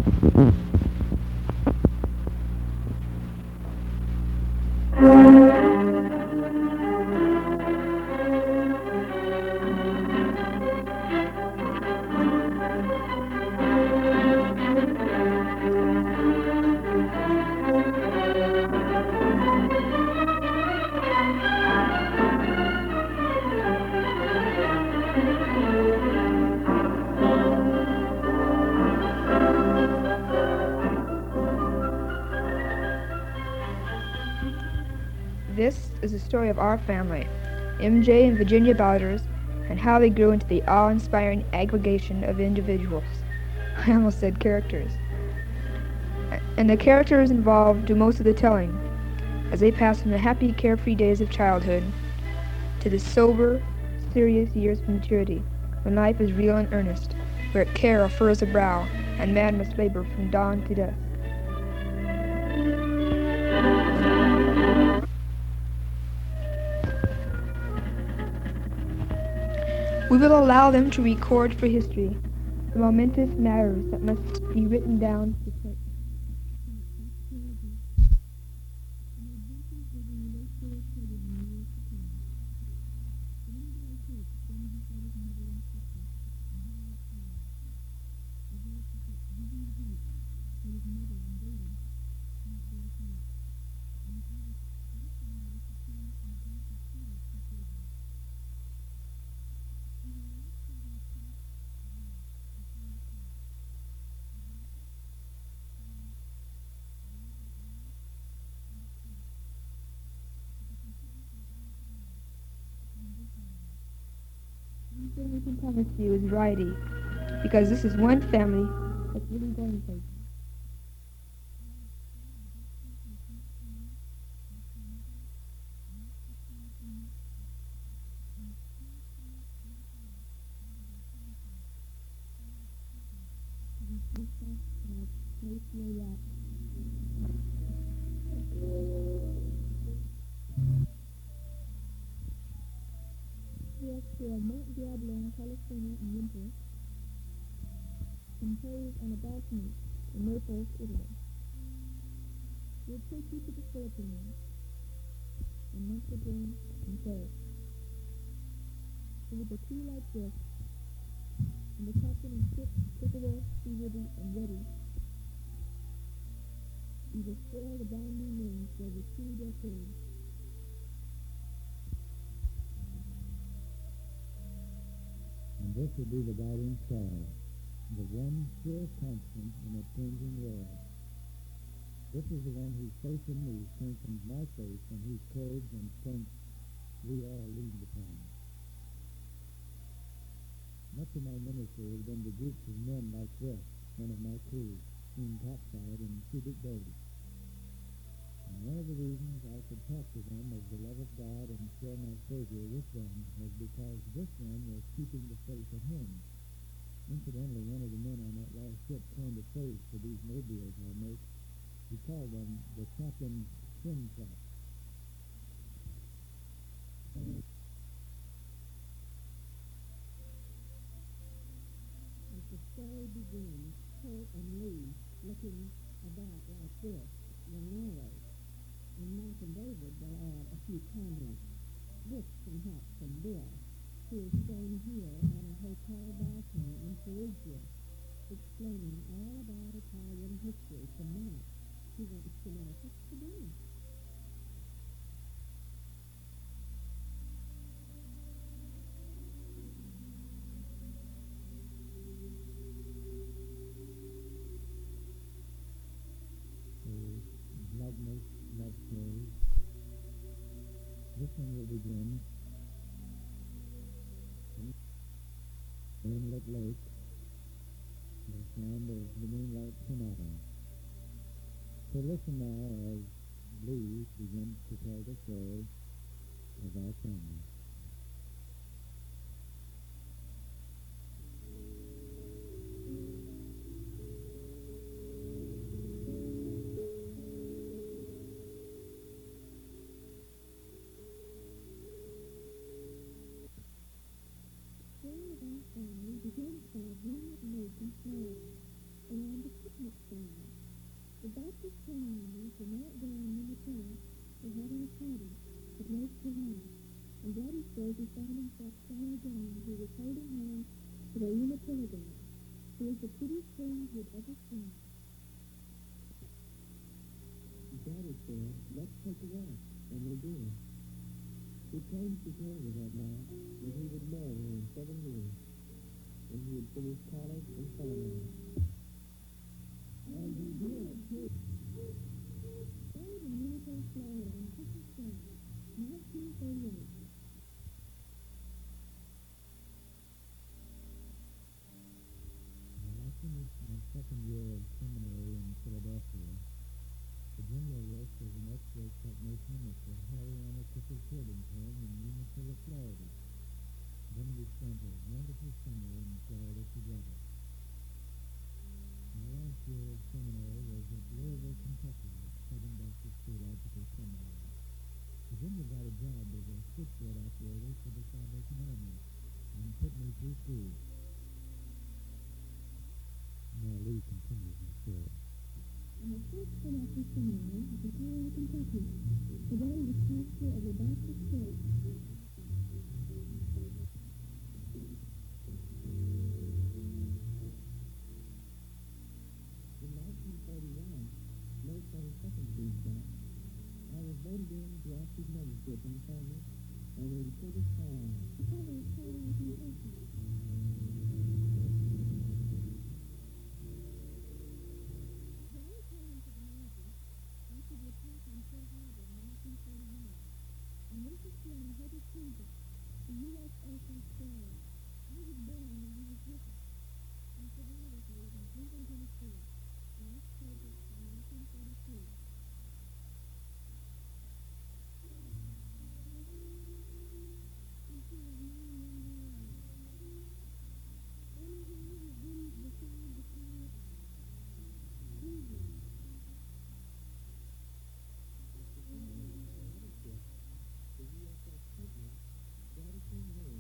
This is the story of our family, MJ and Virginia Bowders, and how they grew into the awe-inspiring aggregation of individuals. I almost said characters. And the characters involved do most of the telling, as they pass from the happy, carefree days of childhood to the sober, serious years of maturity, when life is real and earnest, where care furrows the brow, and man must labor from dawn to dusk. We will allow them to record for history the momentous matters that must be written down for certain. One thing we can promise you is variety, because this is one family that's really going places. Mount Diablo in California in winter, composed on a balcony in Naples, Italy. We'll take you to the Philippines, and Mexican and Paris. With the twilight drift, and the captain and ship capable, seaworthy, and ready, we will sail the bounding rings for over 2 decades. And this will be the guiding star, the one sure constant in a changing world. This is the one whose faith in me strengthens my faith, and whose courage and strength we all lean upon. Much of my ministry has been to groups of men like this, one of my crew, seen topside in Subic Bay. And one of the reasons I could talk to them of the love of God and share my Savior with them was because this one was keeping the faith in Him. Incidentally, one of the men on that last ship coined a phrase for these mobiles I make. He called them the captain's sin trap. As the story begins, Kurt and Lee, looking about like this, will narrate. And Mark and David will add a few comments. This perhaps from Bill, who is staying here on a hotel balcony in Perugia, explaining all about Italian history to Mark. He wants to know what's for dinner. Magnus love story. This one will begin in Moonlit Lake, the sound of the Moonlight Sonata. So listen now as Lee begins to tell the story of our family. Family begins by a brilliant lake in Florida, around the picnic Mrs. Chalmers and Aunt Brown and the parents were having a party at Lake Savannah, and Daddy says he found himself playing a game he was holding hands with a unicorn. It was the prettiest thing he had ever seen. Daddy said, let's take a walk, and we did. He claimed to tell her that night that he would marry her in 7 years, when he had finished college and family. And he did, too. Married in Unicorn, Florida on Christmas Day, 1938. I finished my second year of seminary in Philadelphia. Virginia worked as an X-ray technician at the Harry Anna Kiffel Children's Home in Umatilla, Florida. Then we spent a wonderful summer in Florida together. My last year of seminary was at Louisville, Kentucky, at Southern Baptist Theological Seminary. Virginia got a job as a switchboard operator for the Salvation Army and put me through school. Now Lee continues the story. On the first Philadelphia Seminary at the Harry, Kentucky, the Daddy was pastor of the Baptist Church. In 1941, May 22nd Tuesday, I was voted in to active membership in the family and in Curtis Hall. Father was called out in person. Daddy told him to the Navy after the attack on Pearl Harbor in 1941, and this is when Herbert Kimball, the U.S. Air Force Carrier. I was born when he was with us, and Savannah was made in Cleveland, Tennessee, in October of 1942. And she was 9 years old. Only he had been beside the car, Cleveland. The USS Clinton, Daddy came home.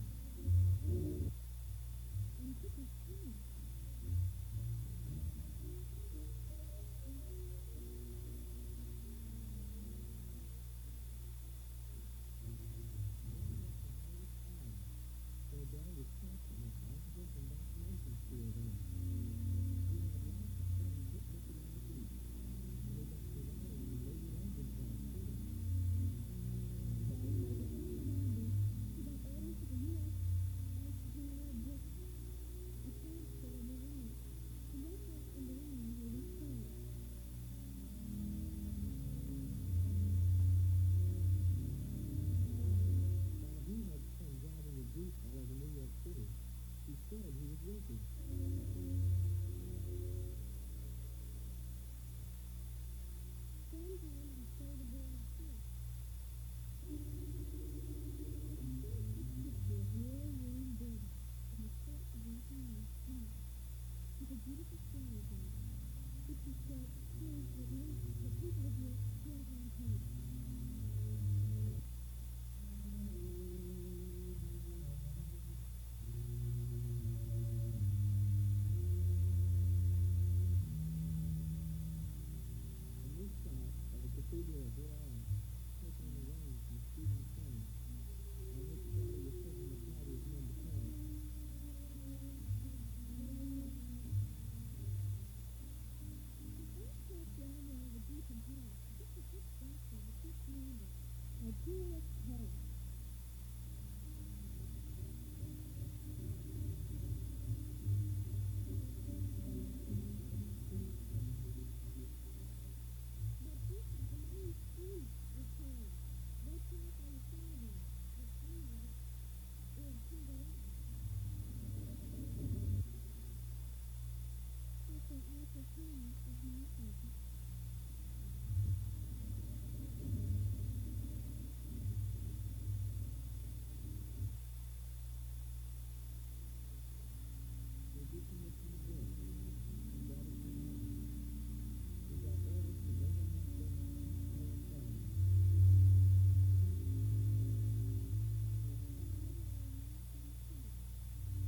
And took us home. So Dad was captain of Officers and Vaccination School then. We had lots of fun picnicking on the beach. And we got to ride in the Lady London class too. But when he was at Pearl Harbor, he got orders to the U.S. Vice General Brooks, a transfer in the rank, to work us in the line where we served. While he had fun driving a Jeep all over New York City, he said he was working. Sometimes he stayed aboard the ship. He took picture of Royal William Davis in the port of Rotterdam, Spain, with a beautiful storyboard, which he said proves that the people of your still have hope. And this shot of the Cathedral of Rouen, taken on the reins from Stephen King, on which Daddy was taking the party of men to Paris. The aircraft down there over deep in Paris, just a quick stop for the first landing, by tourist Paris. But this is the main street of Paris. They park on the sidewalk, but Paris is to the left. That's an Eiffel Tower is my favorite. They decommissioned the bridge, and Daddy came home. He got orders to go on that thing Paris Hall.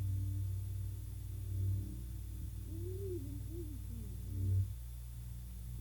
I'm leaving everything.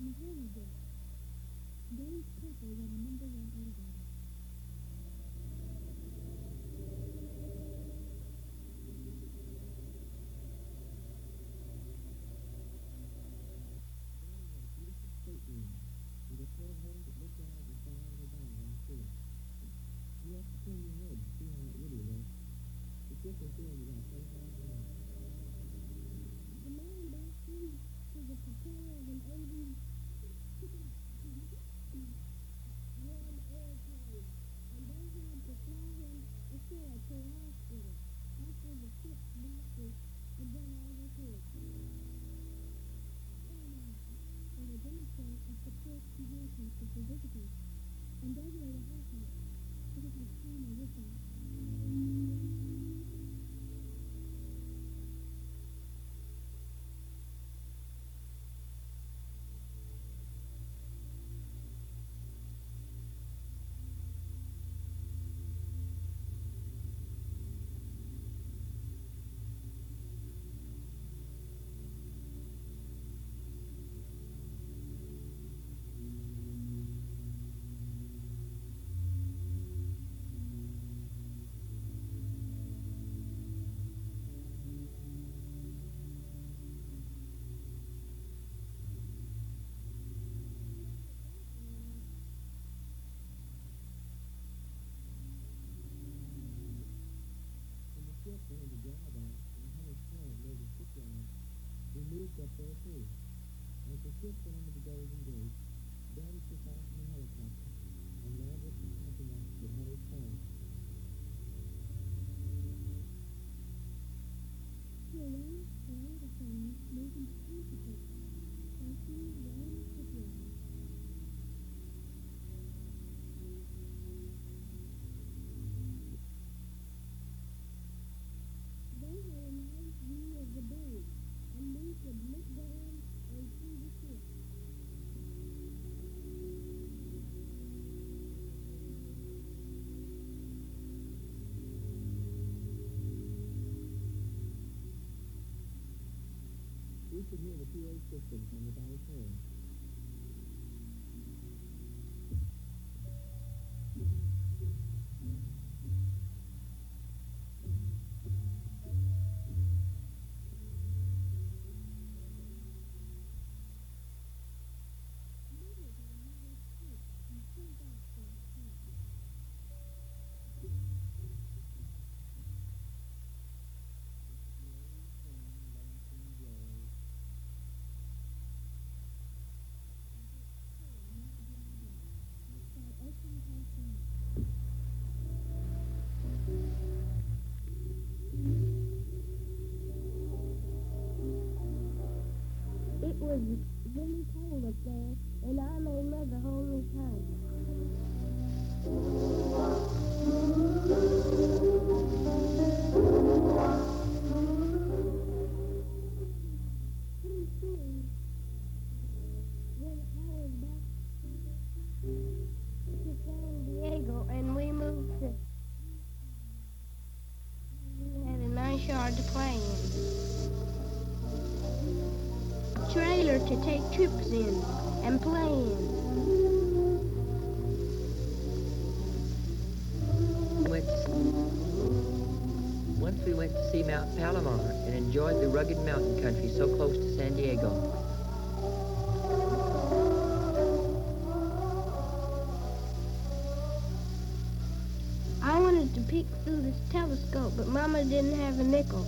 and Hernandez. Those couple were the number one elevator. Stateroom with a porthole that looked out of the side of a bar on shore. You have to turn your head to see how it really looks. The ship was doing about 25 miles. The man back then was the propeller of an 80s warm airplane, and they had to fly him ashore to a hospital after the ship's doctors had done all they could. They would demonstrate a support inheritance of the visitors, and they were the housemates, but it was Palmer with them. During the dry dock in Hunter's Point near the shipyard, we moved up there too. As the ship went into the Golden Gate, Daddy took off in the helicopter and landed behind us at Hunter's Point. To arrange for all the things moving to principles, I see one shipyard. They had a nice view of the bay, and we could look down and see the ship. We could hear the PA system from the Dallas horn. It was really cold up there, and I made Mother hold me tight. Pretty soon, when I was back to San Diego, and we moved to, we had a nice yard to play in. Trailer to take trips in and play in. Once we went to see Mount Palomar and enjoyed the rugged mountain country so close to San Diego. I wanted to peek through this telescope, but Mama didn't have a nickel.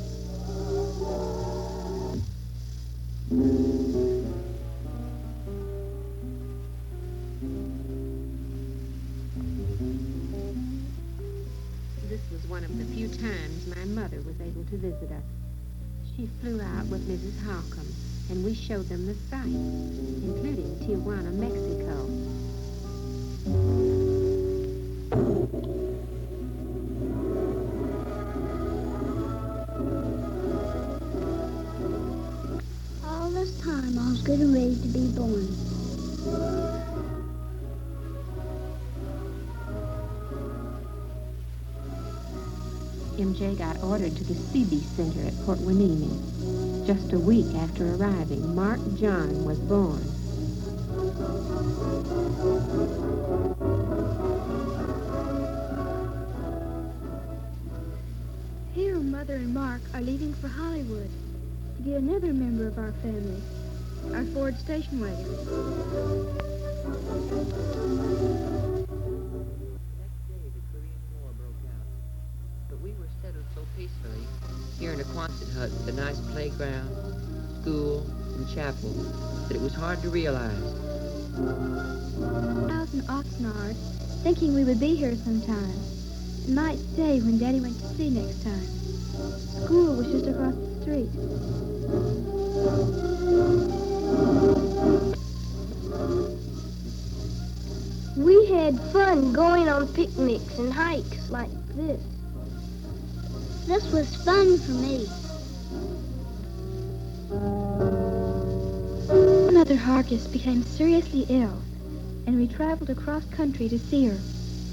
This was one of the few times my mother was able to visit us. She flew out with Mrs. Holcomb, and we showed them the sights, including Tijuana, Mexico. All this time I was getting ready to be born. MJ got ordered to the CB Center at Port Hueneme. Just a week after arriving, Mark John was born. Here, Mother and Mark are leaving for Hollywood to get another member of our family, our Ford station wagon. Next day, the Korean War broke out. But we were settled so peacefully here in a Quonset hut with a nice playground, school, and chapel that it was hard to realize. I was in Oxnard, thinking we would be here sometime. And might stay when Daddy went to sea next time. School was just across the street. We had fun going on picnics and hikes like this. This was fun for me. Mother Harkis became seriously ill, and we traveled across country to see her.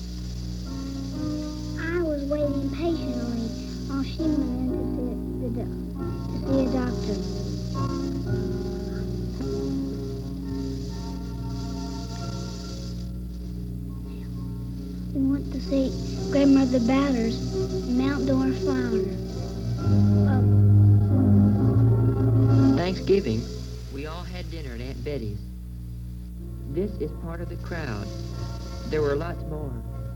I was waiting patiently while she went in to see a doctor. We went to see Grandmother Ballard in Mount Dora Flounder. Thanksgiving, we all had dinner at Aunt Betty's. This is part of the crowd. There were lots more.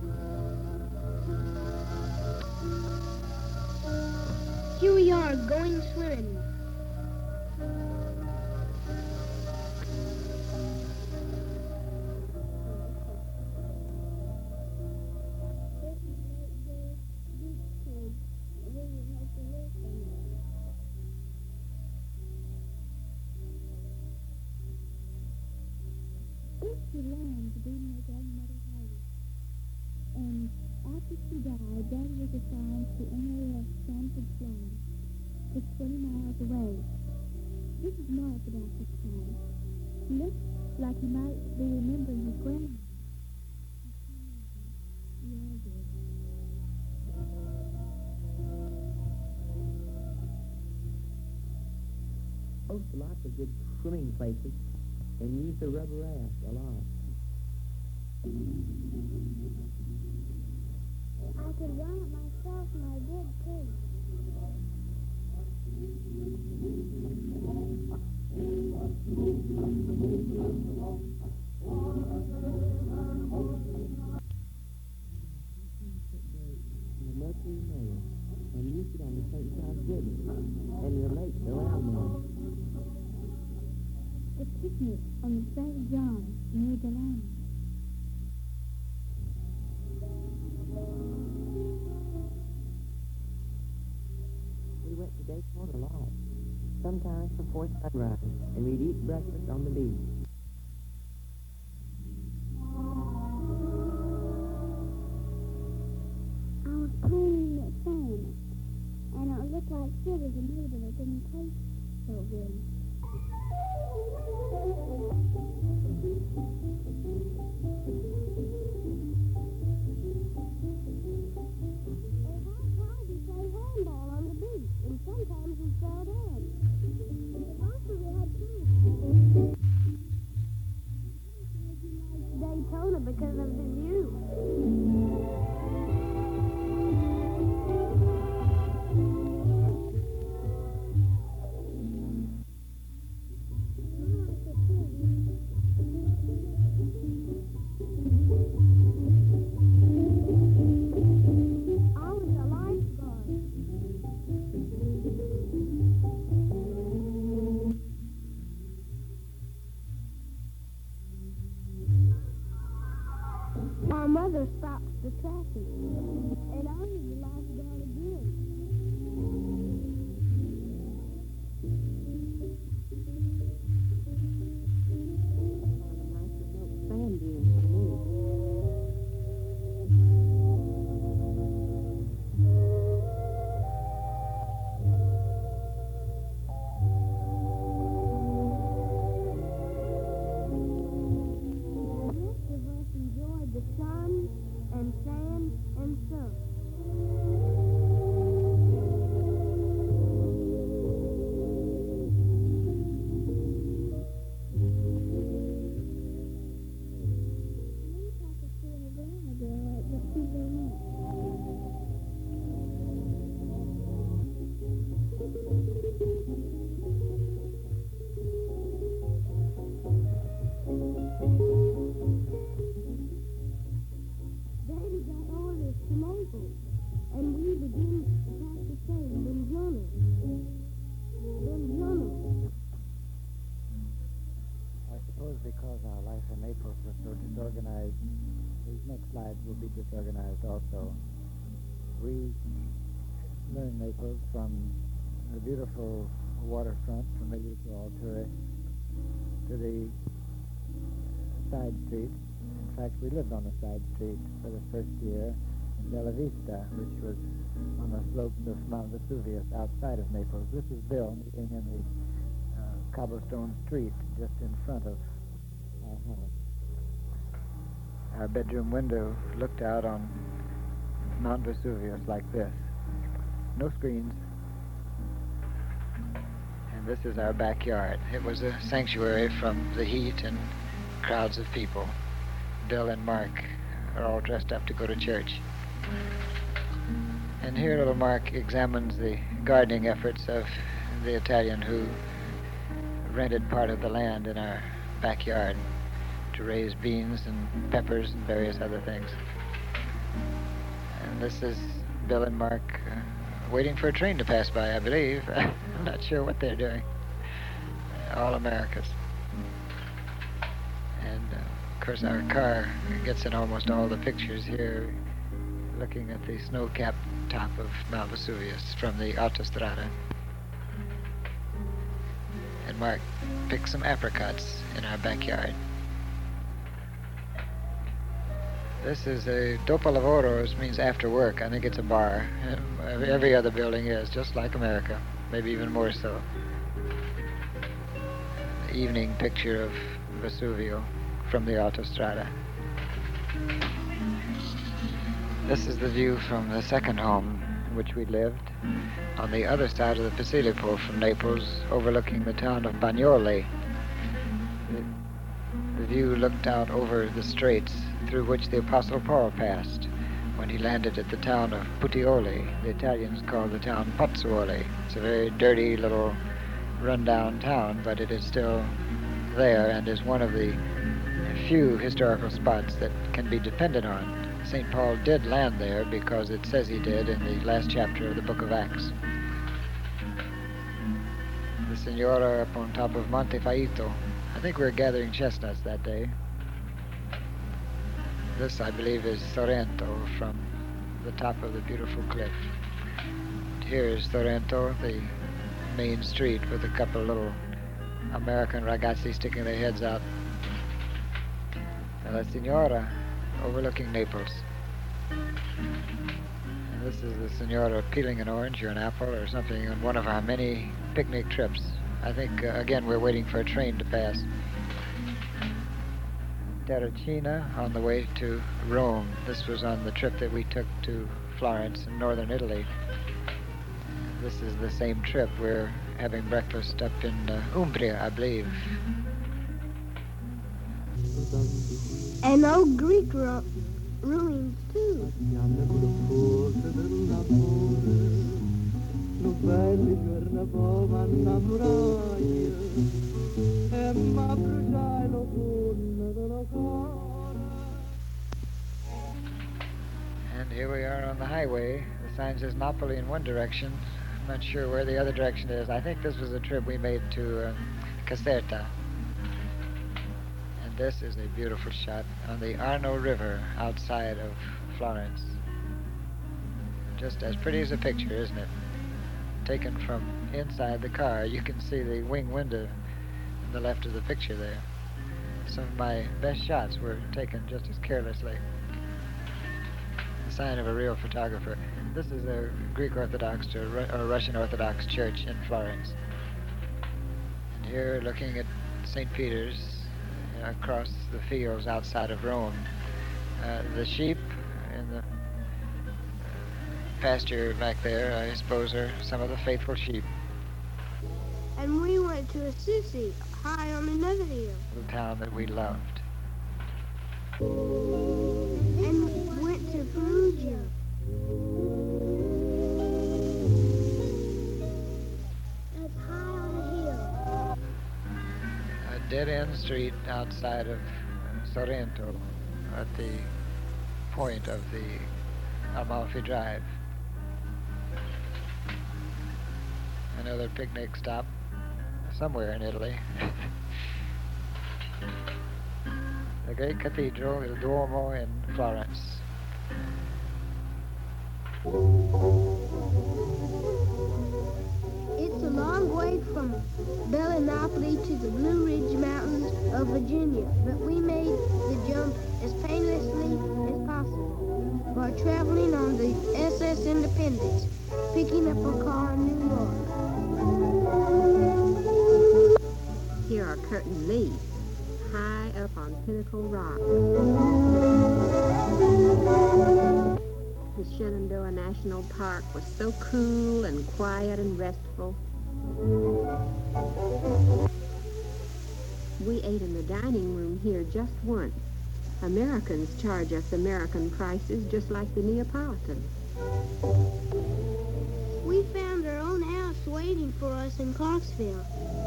Here we are, going swimming. She learned to be my grandmother Hardy. And after she died, Daddy was assigned to NAS Stanford Flying, just 20 miles away. This is Mark about this time. He looks like he might be remembering his grandmother. We all did. Host lots of good swimming places and use the rubber raft a lot. I could run it myself, and I did too. The Mercury Mail and used it on the St. Charles River and the lakes around there. The picnic on the St. John near Delaney. We went to Daytona a lot, sometimes before sunrise, and we'd eat breakfast on the beach. I was playing the sand, and it looked like sugar to me, but it didn't taste so good. Handball on the beach, and sometimes we fell down. Also, we had food. Daytona because of the view. My mother stops the traffic, and I was the lifeguard again. Sand dunes to me. The rest of us enjoyed the sun and sand and sun. from the beautiful waterfront familiar to all tourists to the side street. In fact, we lived on the side street for the first year in Bella Vista, which was on the slopes of Mount Vesuvius outside of Naples. This is Bill meeting in the cobblestone street just in front of our house. Our bedroom window looked out on Mount Vesuvius like this. No screens. And this is our backyard. It was a sanctuary from the heat and crowds of people. Bill and Mark are all dressed up to go to church. And here little Mark examines the gardening efforts of the Italian who rented part of the land in our backyard to raise beans and peppers and various other things. And this is Bill and Mark waiting for a train to pass by, I believe. I'm not sure what they're doing. All Americas. And of course our car gets in almost all the pictures here, looking at the snow-capped top of Mount Vesuvius from the Autostrada. And Mark picked some apricots in our backyard. This is a dopo lavoro, which means after work. I think it's a bar. Every other building is, just like America, maybe even more so. The evening picture of Vesuvio from the Autostrada. This is the view from the second home in which we lived, on the other side of the Posilipo from Naples, overlooking the town of Bagnoli. The view looked out over the straits through which the Apostle Paul passed when he landed at the town of Puteoli. The Italians call the town Pozzuoli. It's a very dirty little run-down town, but it is still there and is one of the few historical spots that can be depended on. St. Paul did land there because it says he did in the last chapter of the book of Acts. The Signora up on top of Monte Faito. I think we were gathering chestnuts that day. This, I believe, is Sorrento from the top of the beautiful cliff. Here is Sorrento, the main street, with a couple of little American ragazzi sticking their heads out. La Signora, overlooking Naples. And this is the Signora peeling an orange or an apple or something on one of our many picnic trips. I think, again, we're waiting for a train to pass. Terracina on the way to Rome. This was on the trip that we took to Florence in northern Italy. This is the same trip. We're having breakfast up in Umbria, I believe. And old Greek ruins, too. And here we are on the highway. The sign says Napoli in one direction. I'm not sure where the other direction is. I think this was a trip we made to Caserta. And this is a beautiful shot on the Arno River outside of Florence. Just as pretty as a picture, isn't it? Taken from inside the car. You can see the wing window on the left of the picture there. Some of my best shots were taken just as carelessly. The sign of a real photographer. This is a Greek Orthodox or Russian Orthodox church in Florence. And here, looking at St. Peter's across the fields outside of Rome. The sheep in the pasture back there, I suppose, are some of the faithful sheep. And we went to Assisi, high on another hill. The town that we loved. And went to Perugia. That's high on a hill. A dead-end street outside of Sorrento at the point of the Amalfi Drive. Another picnic stop somewhere in Italy. The great cathedral, Il Duomo in Florence. made from Bellinopoli to the Blue Ridge Mountains of Virginia, but we made the jump as painlessly as possible by traveling on the SS Independence, picking up a car in New York. Here are Kurt and Lee, high up on Pinnacle Rock. The Shenandoah National Park was so cool and quiet and restful. We ate in the dining room here just once. Americans charge us American prices just like the Neapolitans. We found our own house waiting for us in Clarksville.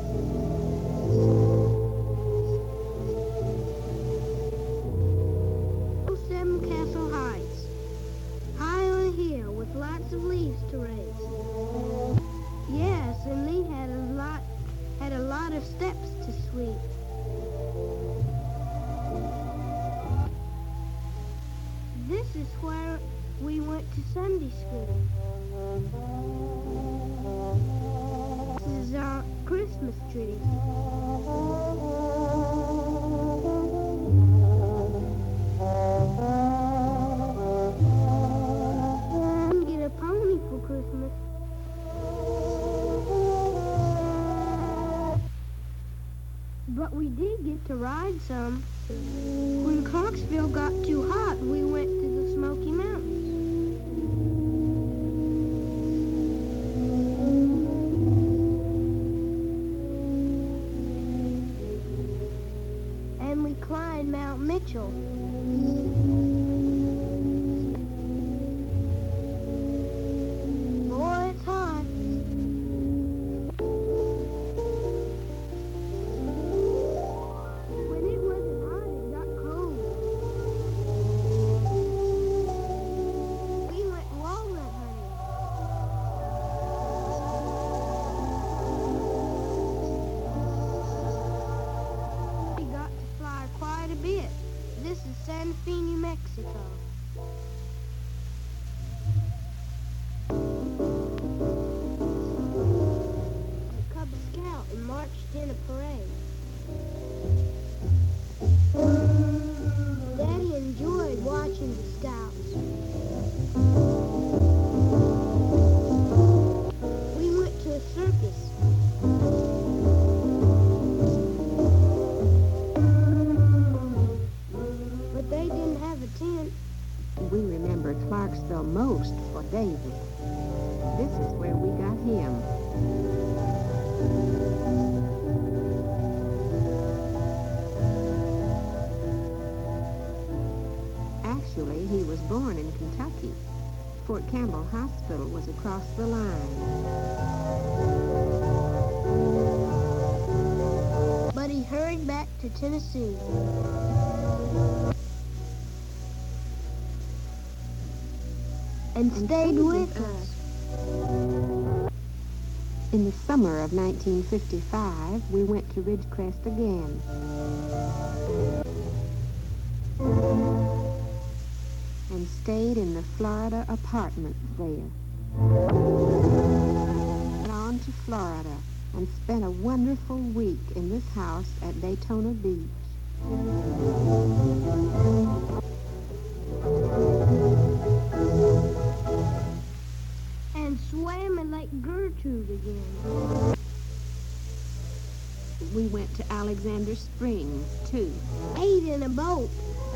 Seven Castle Heights, high on a hill with lots of leaves to raise. Yes, and Lee had a lot of steps to sweep. This is where we went to Sunday school. This is our Christmas tree. Didn't get a pony for Christmas. But we did get to ride some. When Clarksville got too hot, we went to the Smoky Mountains. And we climbed Mount Mitchell. Boy, it's hot. When it wasn't hot, it got cold. We went walnut hunting. We got to fly quite a bit. This is Santa Fe, New Mexico. A Cub Scout and marched in a parade. Daddy enjoyed watching the scouts. We went to a circus. But they didn't have a tent. We remember Clarksville most for David. This is where we got him. Actually, he was born in Kentucky. Fort Campbell Hospital was across the line. But he hurried back to Tennessee. And stayed with us. In the summer of 1955, we went to Ridgecrest again. And stayed in the Florida apartments there. Went on to Florida and spent a wonderful week in this house at Daytona Beach. And swam in Lake Gertrude again. We went to Alexander Springs, too. Ate in a boat.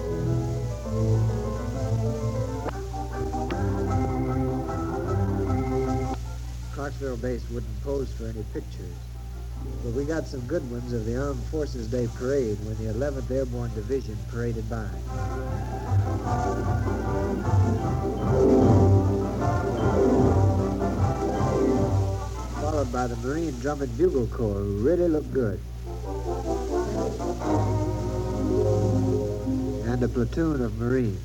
Clarksville base wouldn't pose for any pictures, but we got some good ones of the Armed Forces Day Parade when the 11th Airborne Division paraded by. Followed by the Marine Drum and Bugle Corps, who really looked good. And a platoon of Marines.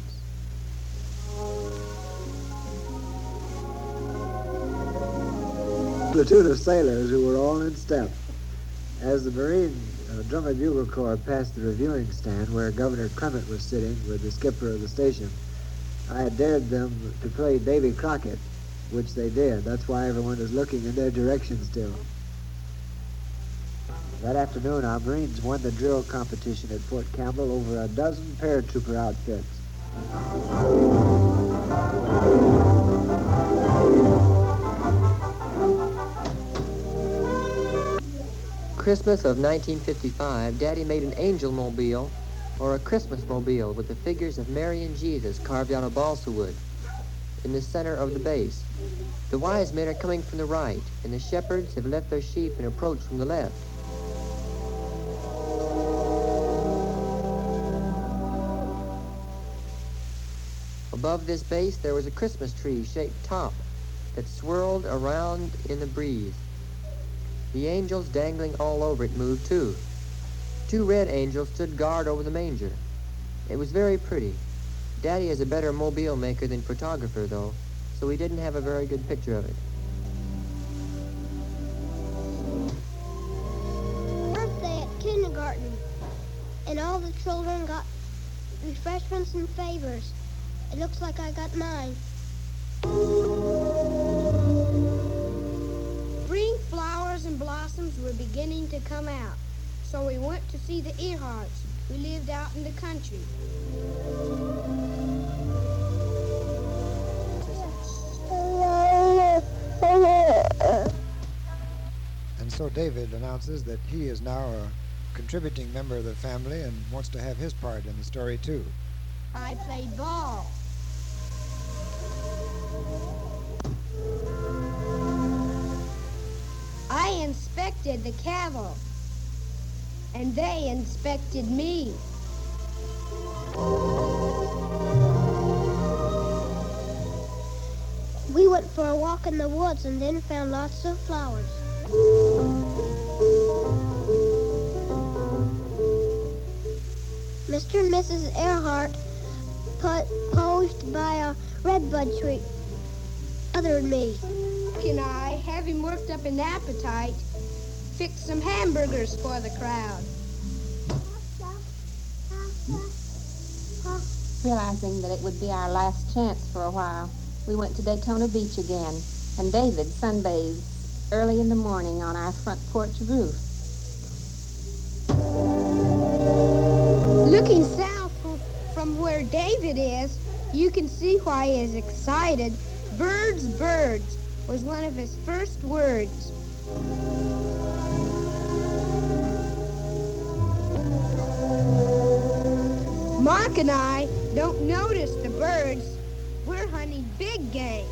Platoon of sailors who were all in step. As the Marine Drum and Bugle Corps passed the reviewing stand where Governor Clement was sitting with the skipper of the station, I had dared them to play Davy Crockett, which they did. That's why everyone is looking in their direction still. That afternoon, our Marines won the drill competition at Fort Campbell over a dozen paratrooper outfits. Christmas of 1955, Daddy made an angel mobile, or a Christmas mobile, with the figures of Mary and Jesus carved out of balsa wood in the center of the base. The wise men are coming from the right, and the shepherds have left their sheep and approach from the left. Above this base, there was a Christmas tree-shaped top that swirled around in the breeze. The angels dangling all over it moved too. 2 red angels stood guard over the manger. It was very pretty. Daddy is a better mobile maker than photographer, though, so we didn't have a very good picture of it. Birthday at kindergarten, and all the children got refreshments and favors. It looks like I got mine. Spring flowers and blossoms were beginning to come out, so we went to see the Earharts, who lived out in the country. And so David announces that he is now a contributing member of the family and wants to have his part in the story too. I played ball. I inspected the cattle, and they inspected me. We went for a walk in the woods and then found lots of flowers. Mr. and Mrs. Earhart posed by a redbud tree othered me. Can I, having worked up an appetite, fix some hamburgers for the crowd? Realizing that it would be our last chance for a while, we went to Daytona Beach again, and David sunbathed early in the morning on our front porch roof. Looking south from where David is, you can see why he is excited. Birds, birds was one of his first words. Mark and I don't notice the birds. We're hunting big game.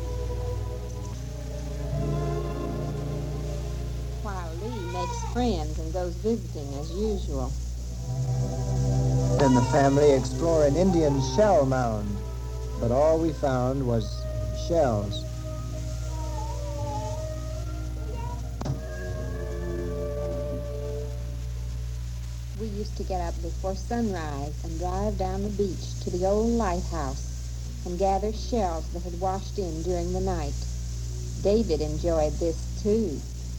While Lee makes friends and goes visiting as usual. Then the family explore an Indian shell mound, but all we found was shells. We used to get up before sunrise and drive down the beach to the old lighthouse and gather shells that had washed in during the night. David enjoyed this too.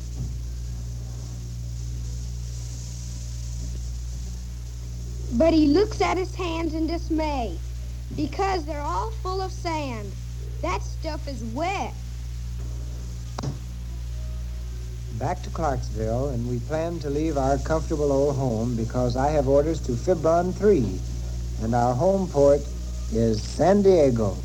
But he looks at his hands in dismay because they're all full of sand. That stuff is wet. Back to Clarksville, and we plan to leave our comfortable old home because I have orders to Fibron 3, and our home port is San Diego.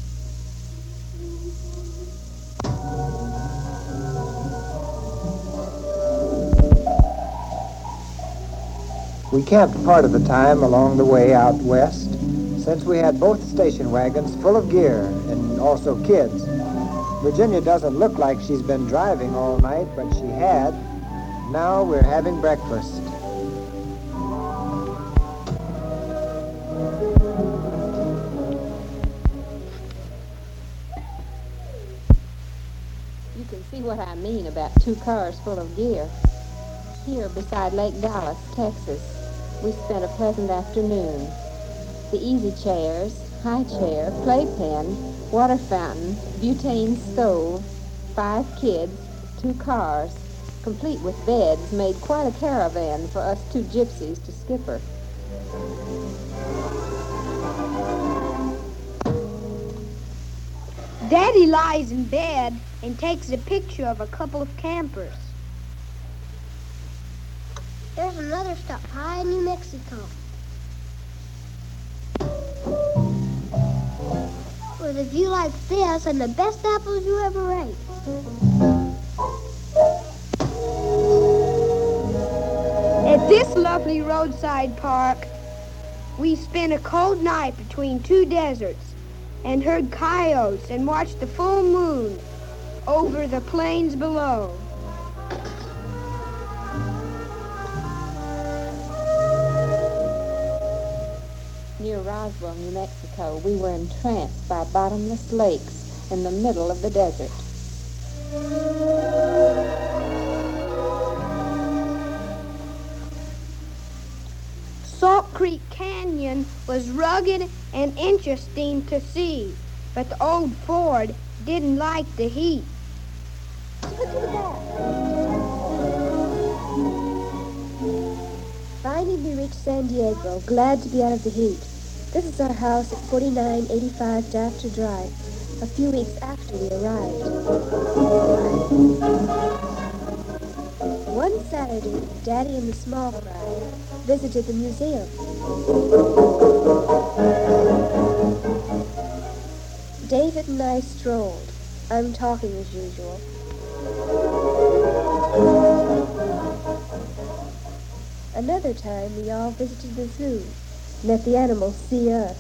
We camped part of the time along the way out west, since we had both station wagons full of gear and also kids. Virginia doesn't look like she's been driving all night, but she had. Now we're having breakfast. You can see what I mean about 2 cars full of gear. Here beside Lake Dallas, Texas, we spent a pleasant afternoon. The easy chairs, high chair, playpen, water fountain, butane stove, 5 kids, 2 cars, complete with beds, made quite a caravan for us 2 gypsies to skipper. Daddy lies in bed and takes a picture of a couple of campers. There's another stop high in New Mexico. With a view like this and the best apples you ever ate. At this lovely roadside park, we spent a cold night between two deserts and heard coyotes and watched the full moon over the plains below. Near Roswell, New Mexico, we were entranced by bottomless lakes in the middle of the desert. Salt Creek Canyon was rugged and interesting to see, but the old Ford didn't like the heat. Finally, we reached San Diego, glad to be out of the heat. This is our house at 4985 Dafter Drive, a few weeks after we arrived. One Saturday, Daddy and the small fry visited the museum. David and I strolled. I'm talking as usual. Another time, we all visited the zoo, let the animals see us.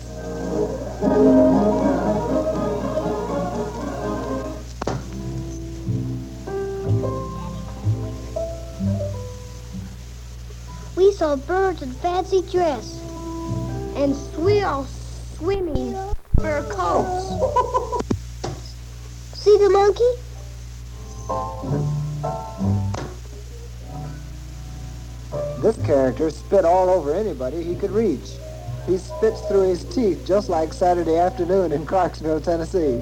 We saw birds in fancy dress. And swills swimming fur coats. See the monkey? This character spit all over anybody he could reach. He spits through his teeth just like Saturday afternoon in Clarksville, Tennessee.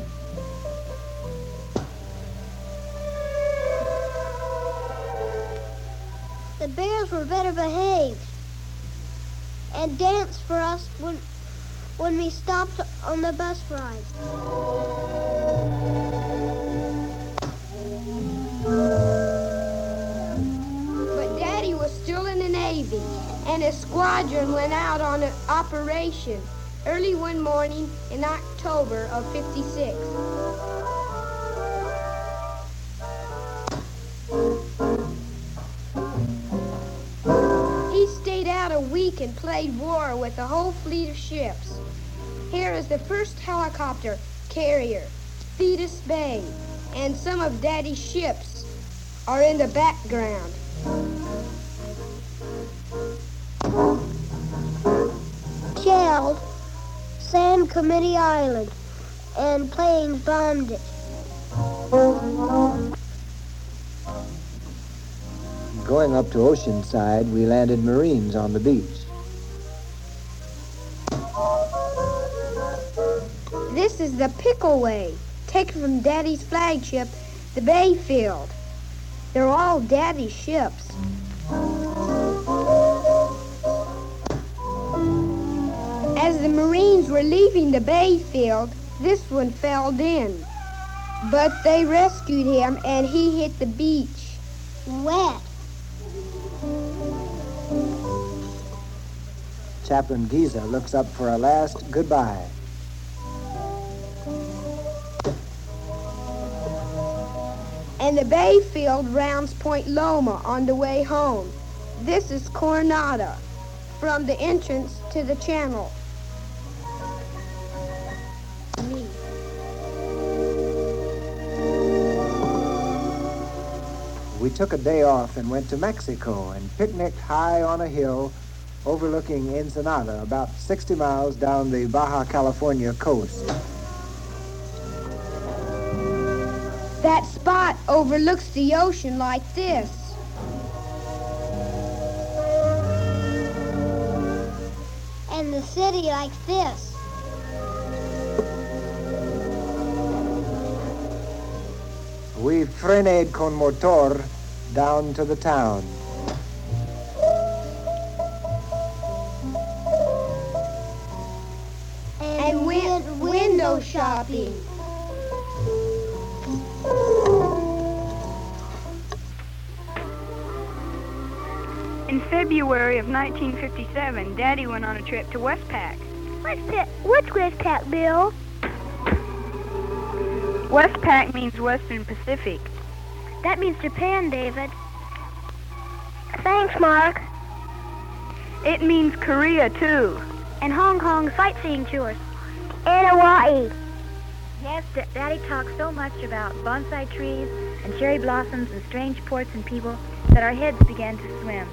The bears were better behaved and danced for us when we stopped on the bus ride. But Daddy was still in the Navy, and his squadron went out on an operation early one morning in October of '56. He stayed out a week and played war with a whole fleet of ships. Here is the first helicopter carrier, Thetis Bay, and some of Daddy's ships are in the background. Shelled San Clemente Island and planes bombed it. Going up to Oceanside, we landed Marines on the beach. This is the Pickleway, taken from Daddy's flagship, the Bayfield. They're all Daddy's ships. As the Marines were leaving the Bayfield, this one fell in. But they rescued him and he hit the beach. Wet. Chaplain Giza looks up for a last goodbye. And the Bayfield rounds Point Loma on the way home. This is Coronado, from the entrance to the channel. Me. We took a day off and went to Mexico and picnicked high on a hill overlooking Ensenada, about 60 miles down the Baja California coast. That spot overlooks the ocean like this. And the city like this. We frened con motor down to the town. And went window shopping. In February of 1957, Daddy went on a trip to Westpac. What's Westpac, Bill? Westpac means Western Pacific. That means Japan, David. Thanks, Mark. It means Korea, too. And Hong Kong sightseeing tours. And Hawaii. Yes, Daddy talks so much about bonsai trees and cherry blossoms and strange ports and people that our heads began to swim.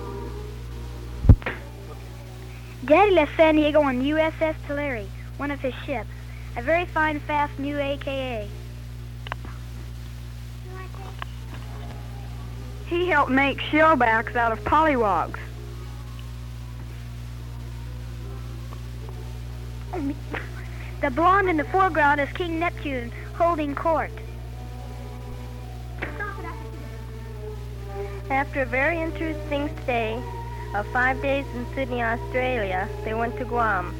Daddy left San Diego on USS Tulare, one of his ships. A very fine, fast new AKA. He helped make shellbacks out of pollywogs. The blonde in the foreground is King Neptune holding court. After a very interesting stay of 5 days in Sydney, Australia, they went to Guam.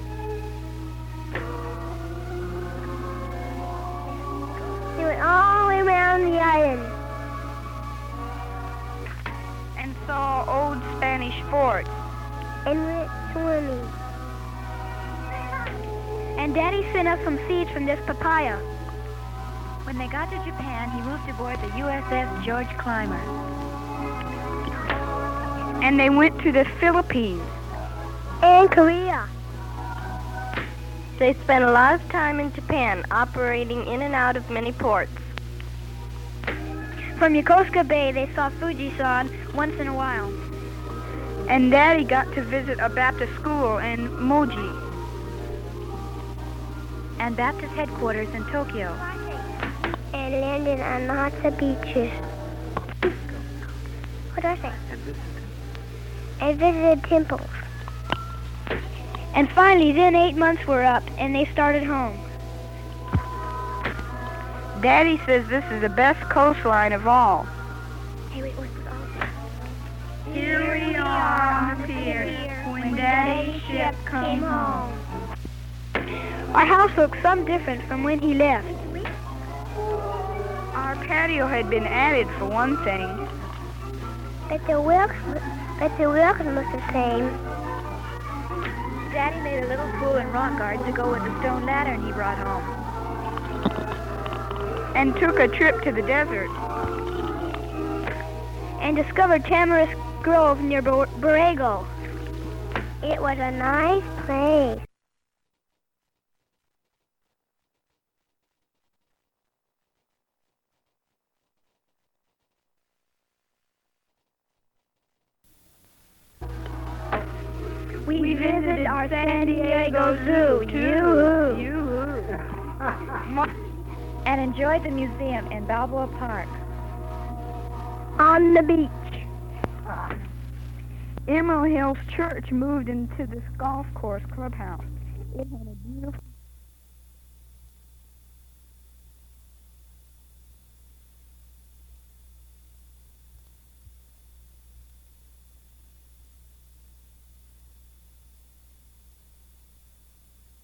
They went all the way around the island. And saw old Spanish forts. And went swimming. And Daddy sent us some seeds from this papaya. When they got to Japan, he moved aboard the USS George Clymer. And they went to the Philippines. And Korea. They spent a lot of time in Japan, operating in and out of many ports. From Yokosuka Bay, they saw Fujisan once in a while. And Daddy got to visit a Baptist school in Moji. And Baptist headquarters in Tokyo. And landed on lots of beaches. What do I say? And visited temples. And finally, then 8 months were up, and they started home. Daddy says this is the best coastline of all. Hey, wait, what's all? Here we are on the pier when Daddy's ship came home. Our house looked some different from when he left. Our patio had been added, for one thing. But the welcome was the same. Daddy made a little pool and rock garden to go with the stone lantern he brought home. And took a trip to the desert. And discovered Tamarisk Grove near Borrego. It was a nice place. We visited our San Diego Zoo. Yoo-hoo. And enjoyed the museum in Balboa Park. On the beach. Emerald Hills Church moved into this golf course clubhouse. It had a beautiful